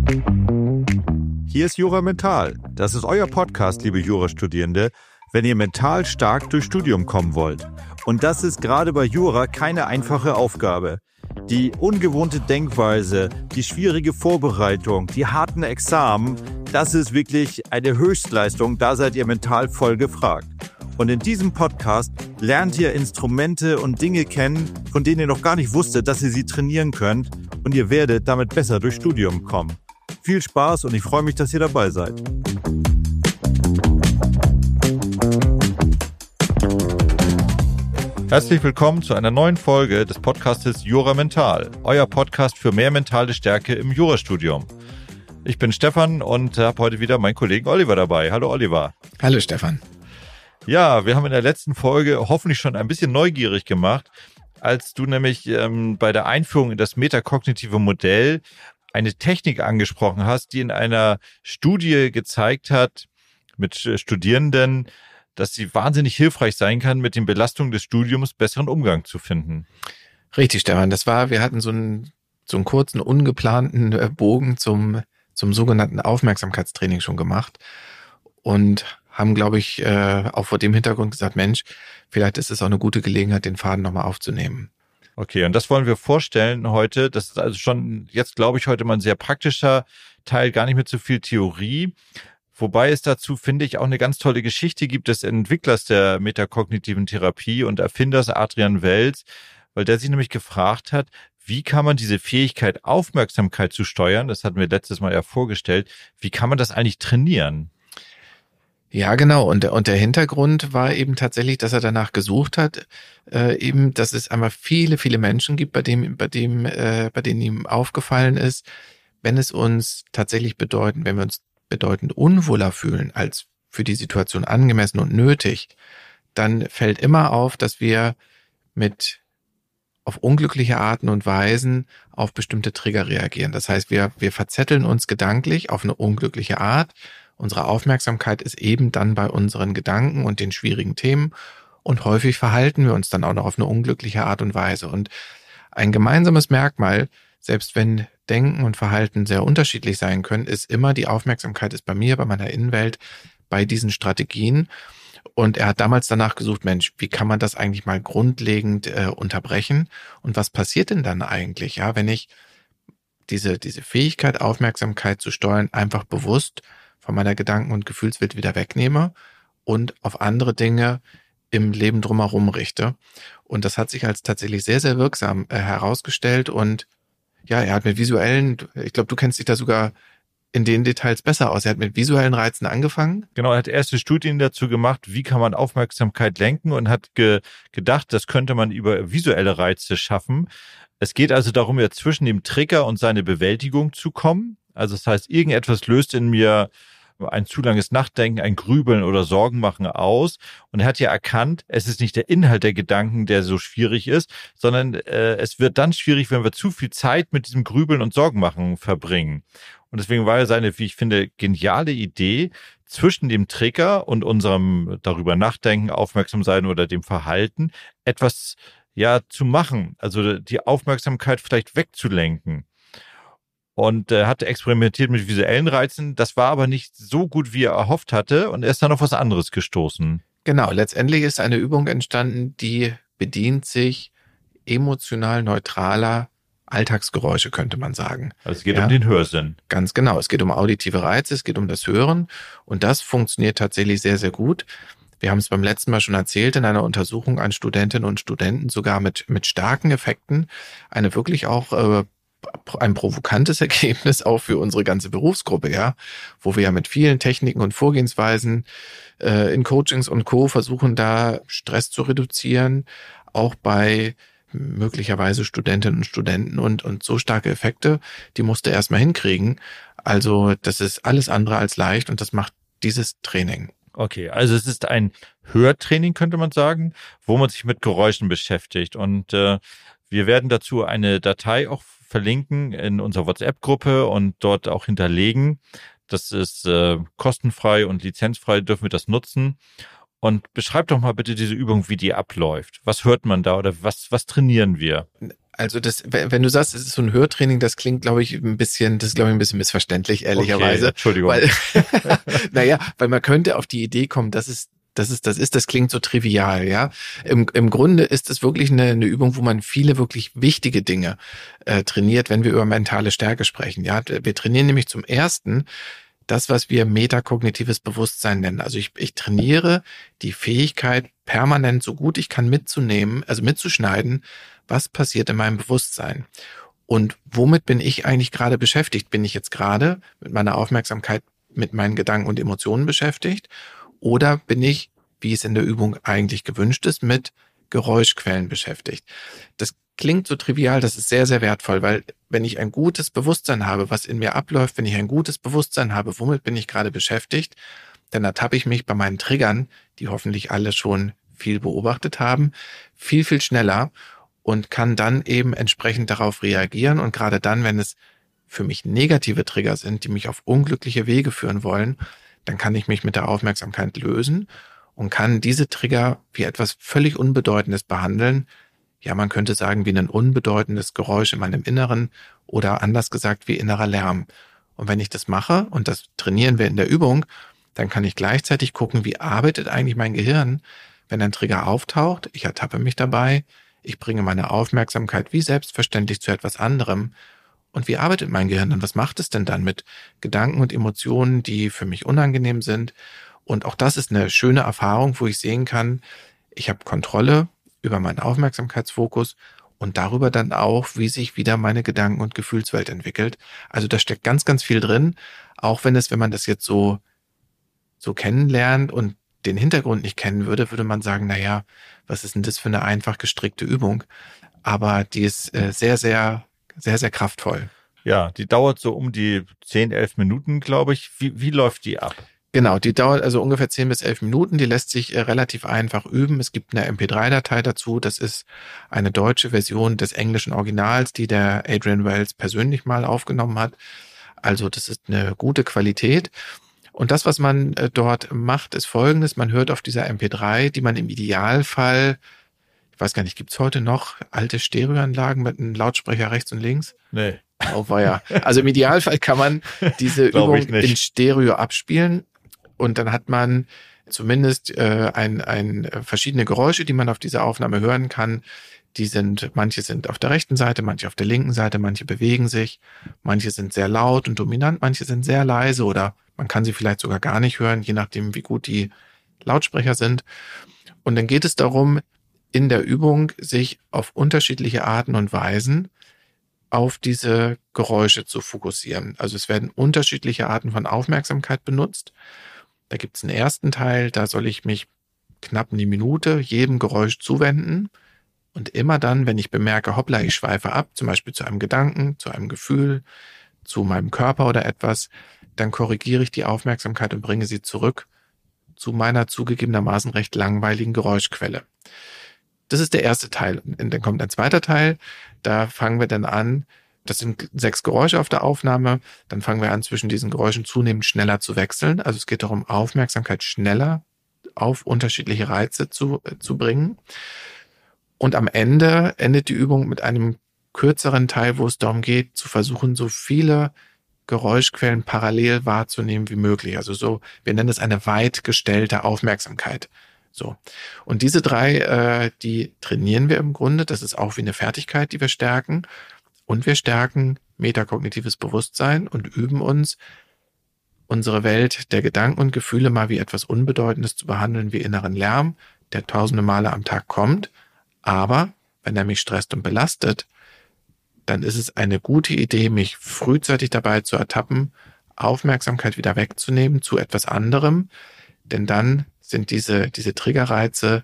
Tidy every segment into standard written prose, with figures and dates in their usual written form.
Hier ist Jura Mental. Das ist euer Podcast, liebe Jurastudierende, wenn ihr mental stark durchs Studium kommen wollt. Und das ist gerade bei Jura keine einfache Aufgabe. Die ungewohnte Denkweise, die schwierige Vorbereitung, die harten Examen, das ist wirklich eine Höchstleistung, da seid ihr mental voll gefragt. Und in diesem Podcast lernt ihr Instrumente und Dinge kennen, von denen ihr noch gar nicht wusstet, dass ihr sie trainieren könnt, und ihr werdet damit besser durchs Studium kommen. Viel Spaß und ich freue mich, dass ihr dabei seid. Herzlich willkommen zu einer neuen Folge des Podcastes Jura Mental, euer Podcast für mehr mentale Stärke im Jurastudium. Ich bin Stefan und habe heute wieder meinen Kollegen Oliver dabei. Hallo Oliver. Hallo Stefan. Ja, wir haben in der letzten Folge hoffentlich schon ein bisschen neugierig gemacht, als du nämlich bei der Einführung in das metakognitive Modell eine Technik angesprochen hast, die in einer Studie gezeigt hat mit Studierenden, dass sie wahnsinnig hilfreich sein kann, mit den Belastungen des Studiums besseren Umgang zu finden. Richtig, Stefan. Wir hatten so einen kurzen, ungeplanten Bogen zum sogenannten Aufmerksamkeitstraining schon gemacht und haben, glaube ich, auch vor dem Hintergrund gesagt, Mensch, vielleicht ist es auch eine gute Gelegenheit, den Faden nochmal aufzunehmen. Okay, und das wollen wir vorstellen heute. Das ist also schon jetzt, glaube ich, heute mal ein sehr praktischer Teil, gar nicht mit so viel Theorie. Wobei es dazu, finde ich, auch eine ganz tolle Geschichte gibt des Entwicklers der metakognitiven Therapie und Erfinders Adrian Welz, weil der sich nämlich gefragt hat, wie kann man diese Fähigkeit, Aufmerksamkeit zu steuern, das hatten wir letztes Mal ja vorgestellt, wie kann man das eigentlich trainieren? Ja, genau. Und der Hintergrund war eben tatsächlich, dass er danach gesucht hat, eben, dass es einmal viele, viele Menschen gibt, bei denen ihm aufgefallen ist, wenn wir uns bedeutend unwohler fühlen als für die Situation angemessen und nötig, dann fällt immer auf, dass wir auf unglückliche Arten und Weisen auf bestimmte Trigger reagieren. Das heißt, wir verzetteln uns gedanklich auf eine unglückliche Art. Unsere Aufmerksamkeit ist eben dann bei unseren Gedanken und den schwierigen Themen und häufig verhalten wir uns dann auch noch auf eine unglückliche Art und Weise. Und ein gemeinsames Merkmal, selbst wenn Denken und Verhalten sehr unterschiedlich sein können, ist immer, die Aufmerksamkeit ist bei mir, bei meiner Innenwelt, bei diesen Strategien. Und er hat damals danach gesucht, Mensch, wie kann man das eigentlich mal grundlegend unterbrechen? Und was passiert denn dann eigentlich, ja, wenn ich diese Fähigkeit, Aufmerksamkeit zu steuern, einfach bewusst von meiner Gedanken- und Gefühlswelt wieder wegnehme und auf andere Dinge im Leben drumherum richte. Und das hat sich als tatsächlich sehr, sehr wirksam herausgestellt. Und ja, er hat mit visuellen, ich glaube, du kennst dich da sogar in den Details besser aus. Er hat mit visuellen Reizen angefangen. Genau, er hat erste Studien dazu gemacht, wie kann man Aufmerksamkeit lenken und hat gedacht, das könnte man über visuelle Reize schaffen. Es geht also darum, ja zwischen dem Trigger und seine Bewältigung zu kommen. Also das heißt, irgendetwas löst in mir ein zu langes Nachdenken, ein Grübeln oder Sorgen machen aus. Und er hat ja erkannt, es ist nicht der Inhalt der Gedanken, der so schwierig ist, sondern es wird dann schwierig, wenn wir zu viel Zeit mit diesem Grübeln und Sorgenmachen verbringen. Und deswegen war seine, wie ich finde, geniale Idee, zwischen dem Trigger und unserem darüber nachdenken, aufmerksam sein oder dem Verhalten etwas zu machen. Also die Aufmerksamkeit vielleicht wegzulenken. Und er hat experimentiert mit visuellen Reizen. Das war aber nicht so gut, wie er erhofft hatte. Und er ist dann auf was anderes gestoßen. Genau, letztendlich ist eine Übung entstanden, die bedient sich emotional neutraler Alltagsgeräusche, könnte man sagen. Also es geht um den Hörsinn. Ganz genau. Es geht um auditive Reize, es geht um das Hören. Und das funktioniert tatsächlich sehr, sehr gut. Wir haben es beim letzten Mal schon erzählt, in einer Untersuchung an Studentinnen und Studenten, sogar mit starken Effekten, eine wirklich auch ein provokantes Ergebnis auch für unsere ganze Berufsgruppe, ja, wo wir ja mit vielen Techniken und Vorgehensweisen in Coachings und Co. versuchen, da Stress zu reduzieren, auch bei möglicherweise Studentinnen und Studenten und so starke Effekte, die musste erstmal hinkriegen. Also das ist alles andere als leicht und das macht dieses Training. Okay, also es ist ein Hörtraining, könnte man sagen, wo man sich mit Geräuschen beschäftigt. Und wir werden dazu eine Datei auch verlinken in unserer WhatsApp-Gruppe und dort auch hinterlegen. Das ist kostenfrei und lizenzfrei, dürfen wir das nutzen. Und beschreib doch mal bitte diese Übung, wie die abläuft. Was hört man da oder was trainieren wir? Also wenn du sagst, es ist so ein Hörtraining, das klingt, glaube ich, ein bisschen missverständlich, ehrlicherweise. Okay, Entschuldigung. Weil, weil man könnte auf die Idee kommen, das klingt so trivial, ja. Im Grunde ist es wirklich eine Übung, wo man viele wirklich wichtige Dinge trainiert, wenn wir über mentale Stärke sprechen. Ja, wir trainieren nämlich zum ersten das, was wir metakognitives Bewusstsein nennen. Also ich trainiere die Fähigkeit, permanent so gut ich kann mitzuschneiden, was passiert in meinem Bewusstsein. Und womit bin ich eigentlich gerade beschäftigt? Bin ich jetzt gerade mit meiner Aufmerksamkeit, mit meinen Gedanken und Emotionen beschäftigt? Oder bin ich, wie es in der Übung eigentlich gewünscht ist, mit Geräuschquellen beschäftigt? Das klingt so trivial, das ist sehr, sehr wertvoll, weil wenn ich ein gutes Bewusstsein habe, was in mir abläuft, wenn ich ein gutes Bewusstsein habe, womit bin ich gerade beschäftigt, dann ertappe ich mich bei meinen Triggern, die hoffentlich alle schon viel beobachtet haben, viel, viel schneller und kann dann eben entsprechend darauf reagieren. Und gerade dann, wenn es für mich negative Trigger sind, die mich auf unglückliche Wege führen wollen, dann kann ich mich mit der Aufmerksamkeit lösen und kann diese Trigger wie etwas völlig Unbedeutendes behandeln. Ja, man könnte sagen, wie ein unbedeutendes Geräusch in meinem Inneren oder anders gesagt wie innerer Lärm. Und wenn ich das mache, und das trainieren wir in der Übung, dann kann ich gleichzeitig gucken, wie arbeitet eigentlich mein Gehirn, wenn ein Trigger auftaucht. Ich ertappe mich dabei, ich bringe meine Aufmerksamkeit wie selbstverständlich zu etwas anderem. Und wie arbeitet mein Gehirn und was macht es denn dann mit Gedanken und Emotionen, die für mich unangenehm sind? Und auch das ist eine schöne Erfahrung, wo ich sehen kann, ich habe Kontrolle über meinen Aufmerksamkeitsfokus und darüber dann auch, wie sich wieder meine Gedanken- und Gefühlswelt entwickelt. Also da steckt ganz, ganz viel drin, auch wenn man das jetzt so kennenlernt und den Hintergrund nicht kennen würde man sagen, naja, was ist denn das für eine einfach gestrickte Übung? Aber die ist sehr, sehr, sehr, sehr kraftvoll. Ja, die dauert so um die 10, 11 Minuten, glaube ich. Wie läuft die ab? Genau, die dauert also ungefähr 10 bis 11 Minuten. Die lässt sich relativ einfach üben. Es gibt eine MP3-Datei dazu. Das ist eine deutsche Version des englischen Originals, die der Adrian Wells persönlich mal aufgenommen hat. Also das ist eine gute Qualität. Und das, was man dort macht, ist Folgendes. Man hört auf dieser MP3, die man im Idealfall, ich weiß gar nicht, gibt's heute noch alte Stereoanlagen mit einem Lautsprecher rechts und links? Nee. Oh weia. Also im Idealfall kann man diese Übung in Stereo abspielen. Und dann hat man zumindest verschiedene Geräusche, die man auf dieser Aufnahme hören kann. Manche sind auf der rechten Seite, manche auf der linken Seite, manche bewegen sich, manche sind sehr laut und dominant, manche sind sehr leise oder man kann sie vielleicht sogar gar nicht hören, je nachdem, wie gut die Lautsprecher sind. Und dann geht es darum, in der Übung sich auf unterschiedliche Arten und Weisen auf diese Geräusche zu fokussieren. Also es werden unterschiedliche Arten von Aufmerksamkeit benutzt. Da gibt es einen ersten Teil, da soll ich mich knapp eine Minute jedem Geräusch zuwenden. Und immer dann, wenn ich bemerke, hoppla, ich schweife ab, zum Beispiel zu einem Gedanken, zu einem Gefühl, zu meinem Körper oder etwas, dann korrigiere ich die Aufmerksamkeit und bringe sie zurück zu meiner zugegebenermaßen recht langweiligen Geräuschquelle. Das ist der erste Teil. Und dann kommt ein zweiter Teil, da fangen wir dann an, das sind 6 Geräusche auf der Aufnahme, dann fangen wir an, zwischen diesen Geräuschen zunehmend schneller zu wechseln. Also es geht darum, Aufmerksamkeit schneller auf unterschiedliche Reize zu bringen. Und am Ende endet die Übung mit einem kürzeren Teil, wo es darum geht, zu versuchen, so viele Geräuschquellen parallel wahrzunehmen wie möglich. Also wir nennen es eine weit gestellte Aufmerksamkeit. So. Und diese 3, die trainieren wir im Grunde. Das ist auch wie eine Fertigkeit, die wir stärken. Und wir stärken metakognitives Bewusstsein und üben uns, unsere Welt der Gedanken und Gefühle mal wie etwas Unbedeutendes zu behandeln, wie inneren Lärm, der tausende Male am Tag kommt. Aber wenn er mich stresst und belastet, dann ist es eine gute Idee, mich frühzeitig dabei zu ertappen, Aufmerksamkeit wieder wegzunehmen zu etwas anderem. Denn dann sind diese Triggerreize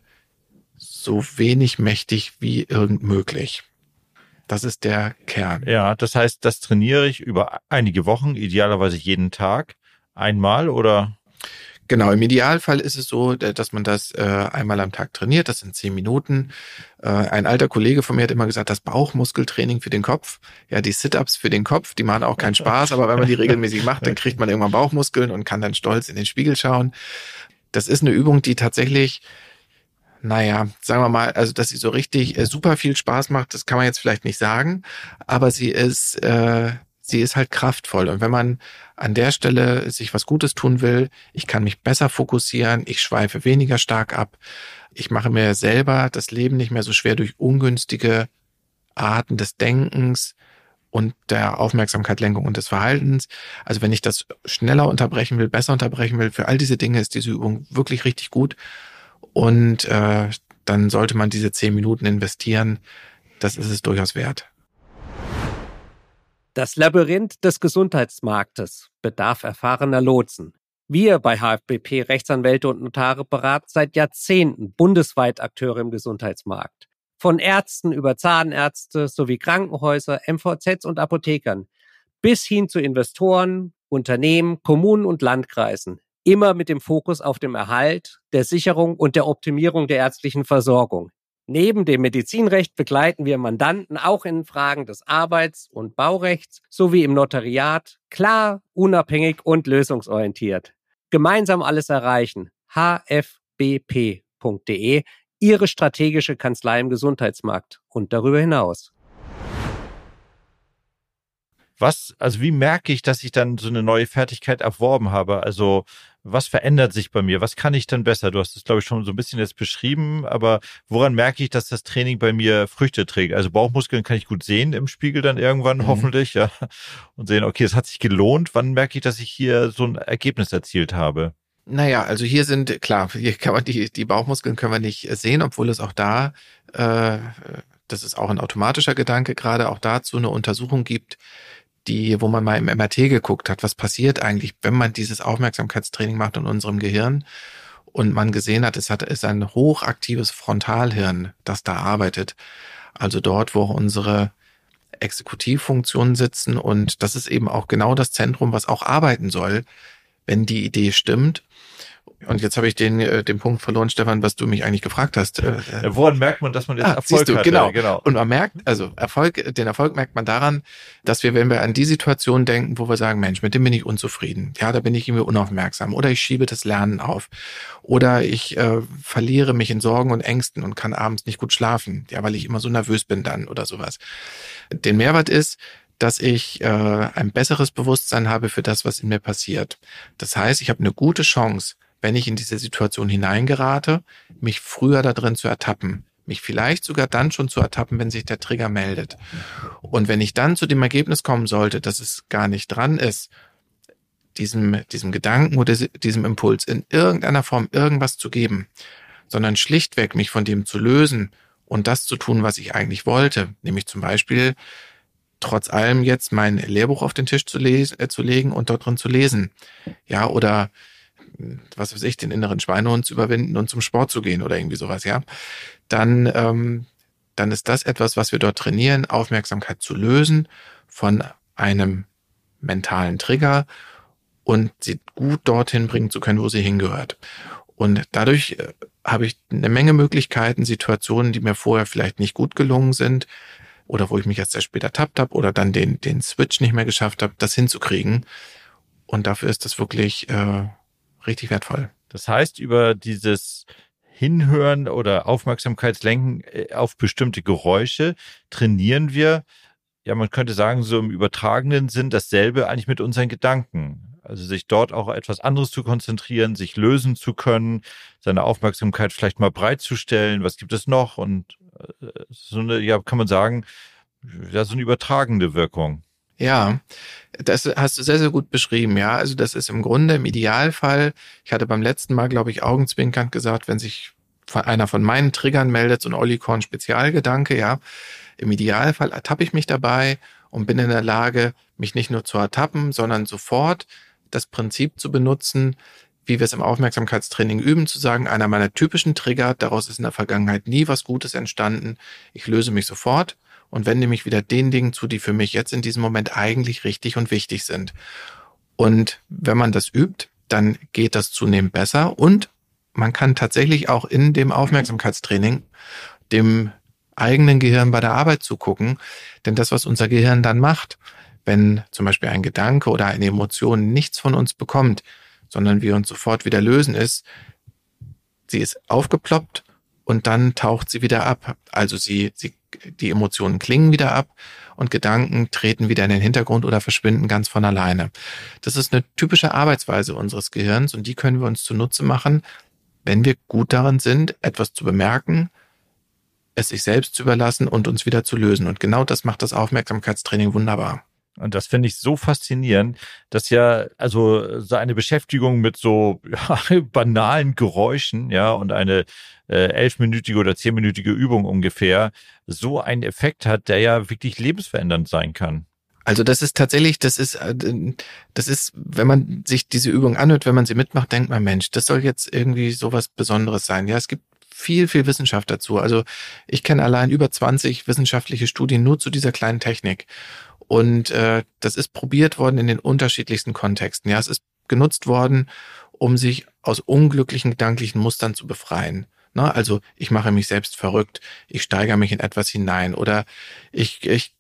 so wenig mächtig wie irgend möglich. Das ist der Kern. Ja, das heißt, das trainiere ich über einige Wochen, idealerweise jeden Tag, einmal oder? Genau, im Idealfall ist es so, dass man das einmal am Tag trainiert, das sind 10 Minuten. Ein alter Kollege von mir hat immer gesagt, das Bauchmuskeltraining für den Kopf, ja, die Sit-Ups für den Kopf, die machen auch keinen Spaß, aber wenn man die regelmäßig macht, dann kriegt man irgendwann Bauchmuskeln und kann dann stolz in den Spiegel schauen. Das ist eine Übung, die tatsächlich Naja, sagen wir mal, also dass sie so richtig super viel Spaß macht, das kann man jetzt vielleicht nicht sagen, aber sie ist halt kraftvoll. Und wenn man an der Stelle sich was Gutes tun will, ich kann mich besser fokussieren, ich schweife weniger stark ab, ich mache mir selber das Leben nicht mehr so schwer durch ungünstige Arten des Denkens und der Aufmerksamkeitslenkung und des Verhaltens. Also wenn ich das schneller unterbrechen will, besser unterbrechen will, für all diese Dinge ist diese Übung wirklich richtig gut. Und dann sollte man diese 10 Minuten investieren. Das ist es durchaus wert. Das Labyrinth des Gesundheitsmarktes bedarf erfahrener Lotsen. Wir bei HFBP Rechtsanwälte und Notare beraten seit Jahrzehnten bundesweit Akteure im Gesundheitsmarkt. Von Ärzten über Zahnärzte sowie Krankenhäuser, MVZs und Apothekern bis hin zu Investoren, Unternehmen, Kommunen und Landkreisen. Immer mit dem Fokus auf dem Erhalt, der Sicherung und der Optimierung der ärztlichen Versorgung. Neben dem Medizinrecht begleiten wir Mandanten auch in Fragen des Arbeits- und Baurechts sowie im Notariat, klar, unabhängig und lösungsorientiert. Gemeinsam alles erreichen. hfbp.de, Ihre strategische Kanzlei im Gesundheitsmarkt und darüber hinaus. Wie merke ich, dass ich dann so eine neue Fertigkeit erworben habe? Also, was verändert sich bei mir? Was kann ich dann besser? Du hast es, glaube ich, schon so ein bisschen jetzt beschrieben, aber woran merke ich, dass das Training bei mir Früchte trägt? Also Bauchmuskeln kann ich gut sehen im Spiegel dann irgendwann, hoffentlich, ja. Und sehen, okay, es hat sich gelohnt. Wann merke ich, dass ich hier so ein Ergebnis erzielt habe? Naja, also hier kann man die Bauchmuskeln können wir nicht sehen, obwohl es auch da, das ist auch ein automatischer Gedanke, gerade auch dazu eine Untersuchung gibt, wo man mal im MRT geguckt hat, was passiert eigentlich, wenn man dieses Aufmerksamkeitstraining macht in unserem Gehirn und man gesehen hat, es ist ein hochaktives Frontalhirn, das da arbeitet. Also dort, wo unsere Exekutivfunktionen sitzen, und das ist eben auch genau das Zentrum, was auch arbeiten soll, wenn die Idee stimmt. Und jetzt habe ich den Punkt verloren, Stefan, was du mich eigentlich gefragt hast. Woran merkt man, dass man jetzt Erfolg hat? Genau. Und man merkt, also den Erfolg merkt man daran, dass wenn wir an die Situation denken, wo wir sagen, Mensch, mit dem bin ich unzufrieden. Ja, da bin ich irgendwie unaufmerksam. Oder ich schiebe das Lernen auf. Oder ich verliere mich in Sorgen und Ängsten und kann abends nicht gut schlafen. Ja, weil ich immer so nervös bin dann oder sowas. Den Mehrwert ist, dass ich ein besseres Bewusstsein habe für das, was in mir passiert. Das heißt, ich habe eine gute Chance, wenn ich in diese Situation hineingerate, mich früher da drin zu ertappen. Mich vielleicht sogar dann schon zu ertappen, wenn sich der Trigger meldet. Und wenn ich dann zu dem Ergebnis kommen sollte, dass es gar nicht dran ist, diesem Gedanken oder diesem Impuls in irgendeiner Form irgendwas zu geben, sondern schlichtweg mich von dem zu lösen und das zu tun, was ich eigentlich wollte, nämlich zum Beispiel trotz allem jetzt mein Lehrbuch auf den Tisch zu legen und dort drin zu lesen. Ja, oder was weiß ich, den inneren Schweinehund zu überwinden und zum Sport zu gehen oder irgendwie sowas, ja. Dann ist das etwas, was wir dort trainieren, Aufmerksamkeit zu lösen von einem mentalen Trigger und sie gut dorthin bringen zu können, wo sie hingehört. Und dadurch habe ich eine Menge Möglichkeiten, Situationen, die mir vorher vielleicht nicht gut gelungen sind, oder wo ich mich jetzt sehr spät ertappt habe oder dann den Switch nicht mehr geschafft habe, das hinzukriegen. Und dafür ist das wirklich richtig wertvoll. Das heißt, über dieses Hinhören oder Aufmerksamkeitslenken auf bestimmte Geräusche trainieren wir, ja, man könnte sagen, so im übertragenen Sinn dasselbe eigentlich mit unseren Gedanken. Also sich dort auch etwas anderes zu konzentrieren, sich lösen zu können, seine Aufmerksamkeit vielleicht mal breit zu stellen. Was gibt es noch? Und so eine, ja, kann man sagen, ja, so eine übertragende Wirkung. Ja, das hast du sehr, sehr gut beschrieben. Ja, also das ist im Grunde im Idealfall, ich hatte beim letzten Mal, glaube ich, augenzwinkernd gesagt, wenn sich einer von meinen Triggern meldet, so ein Olli Korn Spezialgedanke, ja, im Idealfall ertappe ich mich dabei und bin in der Lage, mich nicht nur zu ertappen, sondern sofort das Prinzip zu benutzen, wie wir es im Aufmerksamkeitstraining üben, zu sagen, einer meiner typischen Trigger, daraus ist in der Vergangenheit nie was Gutes entstanden, ich löse mich sofort und wende mich wieder den Dingen zu, die für mich jetzt in diesem Moment eigentlich richtig und wichtig sind. Und wenn man das übt, dann geht das zunehmend besser und man kann tatsächlich auch in dem Aufmerksamkeitstraining dem eigenen Gehirn bei der Arbeit zugucken, denn das, was unser Gehirn dann macht, wenn zum Beispiel ein Gedanke oder eine Emotion nichts von uns bekommt, sondern wir uns sofort wieder lösen, ist, sie ist aufgeploppt und dann taucht sie wieder ab. Also die Emotionen klingen wieder ab und Gedanken treten wieder in den Hintergrund oder verschwinden ganz von alleine. Das ist eine typische Arbeitsweise unseres Gehirns und die können wir uns zunutze machen, wenn wir gut darin sind, etwas zu bemerken, es sich selbst zu überlassen und uns wieder zu lösen. Und genau das macht das Aufmerksamkeitstraining wunderbar. Und das finde ich so faszinierend, dass ja also so eine Beschäftigung mit so banalen Geräuschen, ja, und eine 11-minütige oder 10-minütige Übung ungefähr so einen Effekt hat, der ja wirklich lebensverändernd sein kann. Also das ist, wenn man sich diese Übung anhört, wenn man sie mitmacht, denkt man, Mensch, das soll jetzt irgendwie sowas Besonderes sein. Ja, es gibt viel Wissenschaft dazu. Also ich kenne allein über 20 wissenschaftliche Studien nur zu dieser kleinen Technik. Und das ist probiert worden in den unterschiedlichsten Kontexten. Ja, es ist genutzt worden, um sich aus unglücklichen gedanklichen Mustern zu befreien. Na, also ich mache mich selbst verrückt, ich steigere mich in etwas hinein oder ich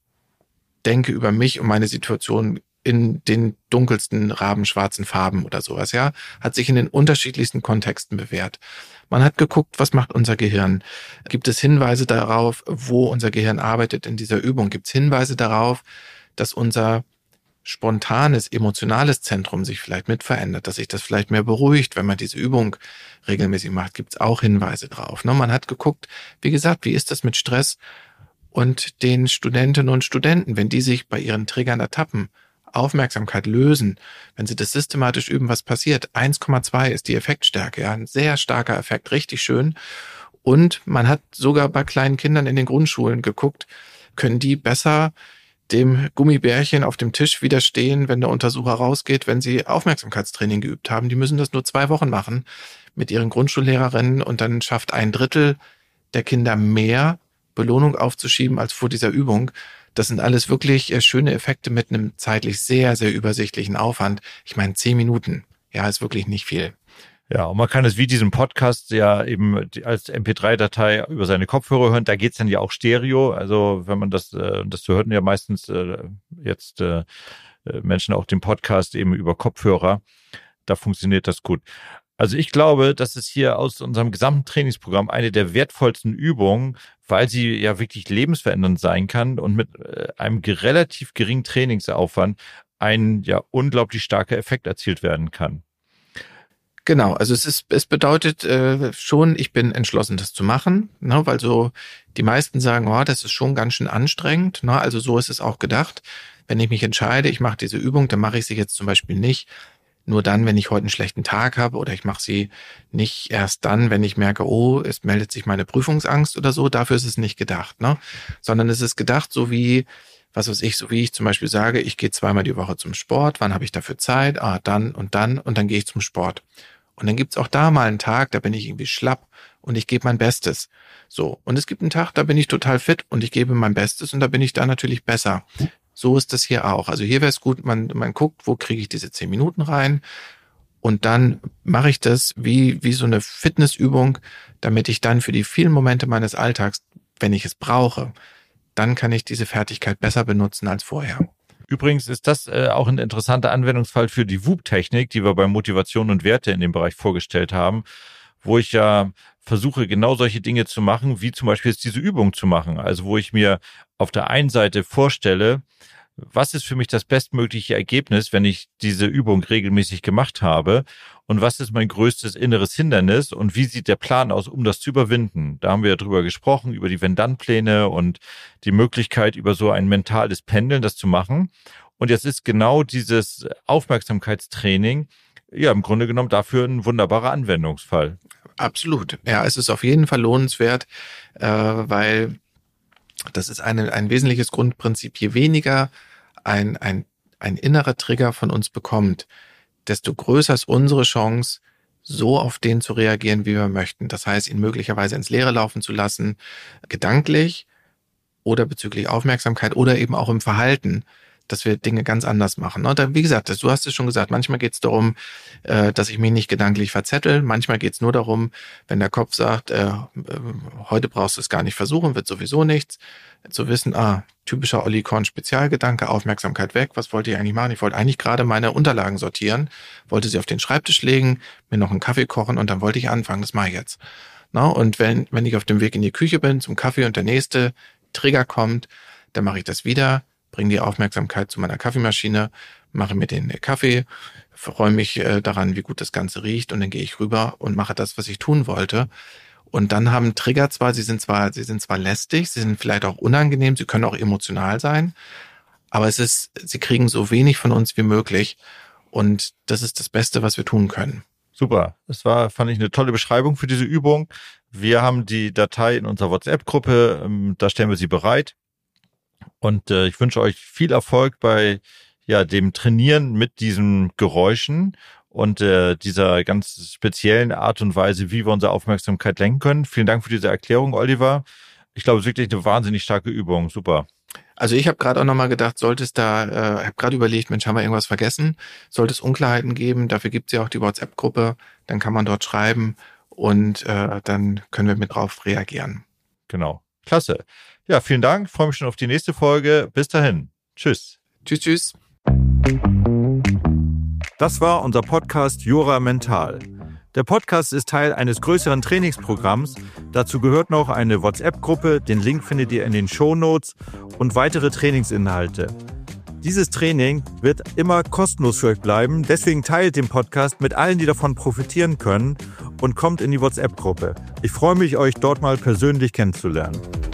denke über mich und meine Situation in den dunkelsten rabenschwarzen Farben oder sowas, ja, hat sich in den unterschiedlichsten Kontexten bewährt. Man hat geguckt, was macht unser Gehirn? Gibt es Hinweise darauf, wo unser Gehirn arbeitet in dieser Übung? Gibt es Hinweise darauf, dass unser spontanes, emotionales Zentrum sich vielleicht mit verändert, dass sich das vielleicht mehr beruhigt, wenn man diese Übung regelmäßig macht? Gibt es auch Hinweise drauf? Ne? Man hat geguckt, wie gesagt, wie ist das mit Stress und den Studentinnen und Studenten, wenn die sich bei ihren Triggern ertappen, Aufmerksamkeit lösen, wenn sie das systematisch üben, was passiert. 1,2 ist die Effektstärke, ja, ein sehr starker Effekt, richtig schön. Und man hat sogar bei kleinen Kindern in den Grundschulen geguckt, können die besser dem Gummibärchen auf dem Tisch widerstehen, wenn der Untersucher rausgeht, wenn sie Aufmerksamkeitstraining geübt haben. Die müssen das nur 2 Wochen machen mit ihren Grundschullehrerinnen und dann schafft 1/3 der Kinder mehr Belohnung aufzuschieben als vor dieser Übung. Das sind alles wirklich schöne Effekte mit einem zeitlich sehr, sehr übersichtlichen Aufwand. Ich meine, 10 Minuten, ja, ist wirklich nicht viel. Ja, und man kann es wie diesen Podcast ja eben als MP3-Datei über seine Kopfhörer hören. Da geht's dann ja auch Stereo. Also wenn man das hörten ja meistens jetzt Menschen auch den Podcast eben über Kopfhörer. Da funktioniert das gut. Also ich glaube, das ist hier aus unserem gesamten Trainingsprogramm eine der wertvollsten Übungen, weil sie ja wirklich lebensverändernd sein kann und mit einem relativ geringen Trainingsaufwand ein ja unglaublich starker Effekt erzielt werden kann. Genau, also es bedeutet schon, ich bin entschlossen, das zu machen, ne, weil so die meisten sagen, oh, das ist schon ganz schön anstrengend, ne, also so ist es auch gedacht. Wenn ich mich entscheide, ich mache diese Übung, dann mache ich sie jetzt zum Beispiel nicht nur dann, wenn ich heute einen schlechten Tag habe, oder ich mache sie nicht erst dann, wenn ich merke, oh, es meldet sich meine Prüfungsangst oder so. Dafür ist es nicht gedacht, ne? Sondern es ist gedacht, so wie ich zum Beispiel sage, ich gehe 2-mal die Woche zum Sport. Wann habe ich dafür Zeit? Dann und dann gehe ich zum Sport. Und dann gibt's auch da mal einen Tag, da bin ich irgendwie schlapp und ich gebe mein Bestes. So. Und es gibt einen Tag, da bin ich total fit und ich gebe mein Bestes und da bin ich da natürlich besser. So ist das hier auch. Also hier wäre es gut, man guckt, wo kriege ich diese 10 Minuten rein und dann mache ich das wie so eine Fitnessübung, damit ich dann für die vielen Momente meines Alltags, wenn ich es brauche, dann kann ich diese Fertigkeit besser benutzen als vorher. Übrigens ist das auch ein interessanter Anwendungsfall für die WOOP-Technik, die wir bei Motivation und Werte in dem Bereich vorgestellt haben, wo ich ja versuche, genau solche Dinge zu machen, wie zum Beispiel jetzt diese Übung zu machen. Also wo ich mir auf der einen Seite vorstelle, was ist für mich das bestmögliche Ergebnis, wenn ich diese Übung regelmäßig gemacht habe? Und was ist mein größtes inneres Hindernis? Und wie sieht der Plan aus, um das zu überwinden? Da haben wir ja drüber gesprochen, über die Wenn-Dann-Pläne und die Möglichkeit, über so ein mentales Pendeln das zu machen. Und jetzt ist genau dieses Aufmerksamkeitstraining ja im Grunde genommen dafür ein wunderbarer Anwendungsfall. Absolut. Ja, es ist auf jeden Fall lohnenswert, weil das ist ein wesentliches Grundprinzip. Je weniger ein innerer Trigger von uns bekommt, desto größer ist unsere Chance, so auf den zu reagieren, wie wir möchten. Das heißt, ihn möglicherweise ins Leere laufen zu lassen, gedanklich oder bezüglich Aufmerksamkeit oder eben auch im Verhalten, dass wir Dinge ganz anders machen. Und wie gesagt, du hast es schon gesagt, manchmal geht es darum, dass ich mich nicht gedanklich verzettel. Manchmal geht es nur darum, wenn der Kopf sagt, heute brauchst du es gar nicht versuchen, wird sowieso nichts, zu wissen, typischer Olli Korn Spezialgedanke, Aufmerksamkeit weg. Was wollte ich eigentlich machen? Ich wollte eigentlich gerade meine Unterlagen sortieren, wollte sie auf den Schreibtisch legen, mir noch einen Kaffee kochen und dann wollte ich anfangen. Das mache ich jetzt. Na, und wenn ich auf dem Weg in die Küche bin zum Kaffee und der nächste Trigger kommt, dann mache ich das wieder, bringe die Aufmerksamkeit zu meiner Kaffeemaschine, mache mir den Kaffee, freue mich daran, wie gut das Ganze riecht und dann gehe ich rüber und mache das, was ich tun wollte. Und dann haben Trigger sie sind zwar lästig, sie sind vielleicht auch unangenehm, sie können auch emotional sein, aber sie kriegen so wenig von uns wie möglich und das ist das Beste, was wir tun können. Super. Fand ich eine tolle Beschreibung für diese Übung. Wir haben die Datei in unserer WhatsApp-Gruppe, da stellen wir sie bereit. Und ich wünsche euch viel Erfolg bei dem Trainieren mit diesen Geräuschen und dieser ganz speziellen Art und Weise, wie wir unsere Aufmerksamkeit lenken können. Vielen Dank für diese Erklärung, Oliver. Ich glaube, es ist wirklich eine wahnsinnig starke Übung. Super. Also ich habe gerade auch nochmal gedacht, habe gerade überlegt, Mensch, haben wir irgendwas vergessen? Sollte es Unklarheiten geben, dafür gibt es ja auch die WhatsApp-Gruppe, dann kann man dort schreiben und dann können wir mit drauf reagieren. Genau. Klasse. Ja, vielen Dank. Freue mich schon auf die nächste Folge. Bis dahin. Tschüss. Tschüss, tschüss. Das war unser Podcast Jura Mental. Der Podcast ist Teil eines größeren Trainingsprogramms. Dazu gehört noch eine WhatsApp-Gruppe, den Link findet ihr in den Shownotes und weitere Trainingsinhalte. Dieses Training wird immer kostenlos für euch bleiben, deswegen teilt den Podcast mit allen, die davon profitieren können und kommt in die WhatsApp-Gruppe. Ich freue mich, euch dort mal persönlich kennenzulernen.